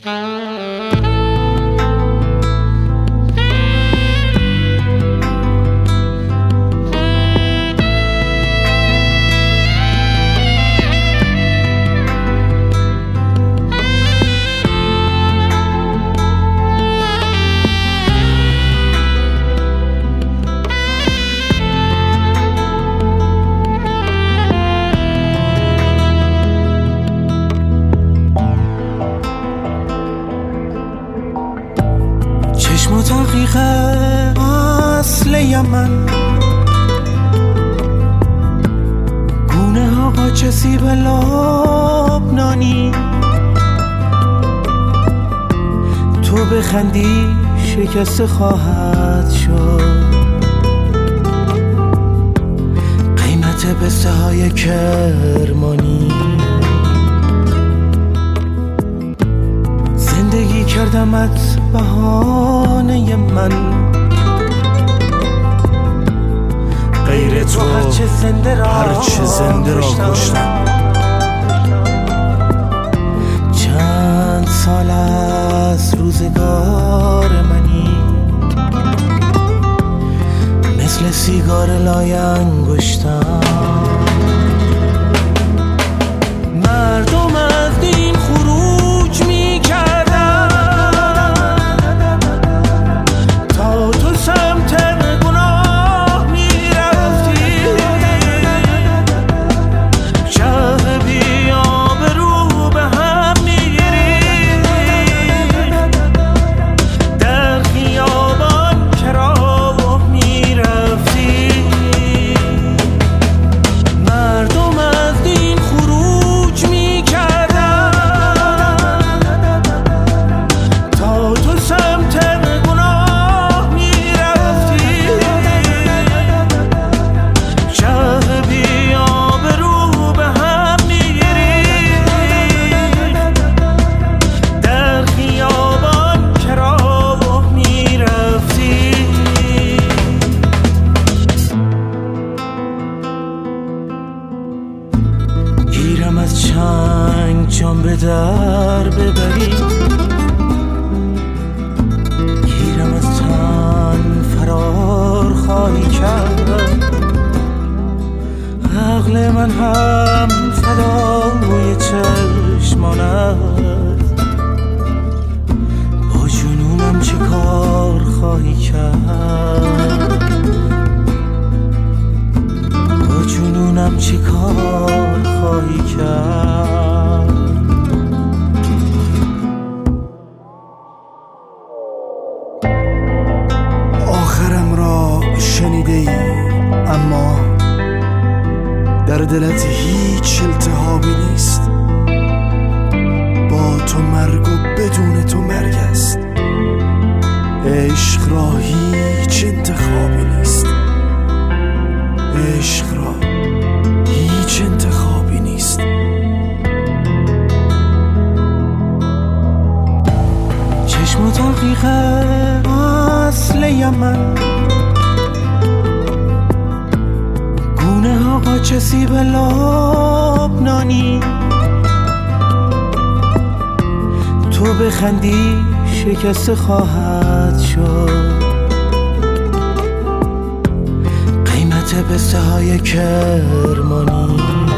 چشم تحقیق اصل من، گونه ها قاچسی به لبنانی، تو بخندی شکست خواهد شد، قیمت بسته های کرمانی. زندگی کردمت بهانه من، غیر تو هرچه زنده را کشتم. چند سال از روزگار منی، مثل سیگار لای انگشتم. مردم از دین خروج می کردن تا تو سمت گناه می رفتی، شهر بیا به رو به هم می ریخت، در خیابان که راه می رفتی. مردم از دین خروج می کردن تا تو سمت گناه می رفتی، شهر بیا به رو به هم می ریخت، در خیابان که راه می رفتی. گیرم از چنگ جان به در ببری، گیرم از تن فرار خواهی کرد. عقل من هم فدای چشمانت، با جنونم چه کار خواهی کرد، با جنونم چه کار خواهی کرد. آخرم را شنیده ای، اما در دلت هیچ التهابی نیست. با تو مرگ و بدون تو مرگ است. عشق را هیچ انتخابی نیست. عشق را هیچ انتخابی نیست. چشم و تحقیق اصل من، گونه ها قاچسی به لبنانی، تو بخندی شکست خواهد شد، قیمت بسته های کرمانی.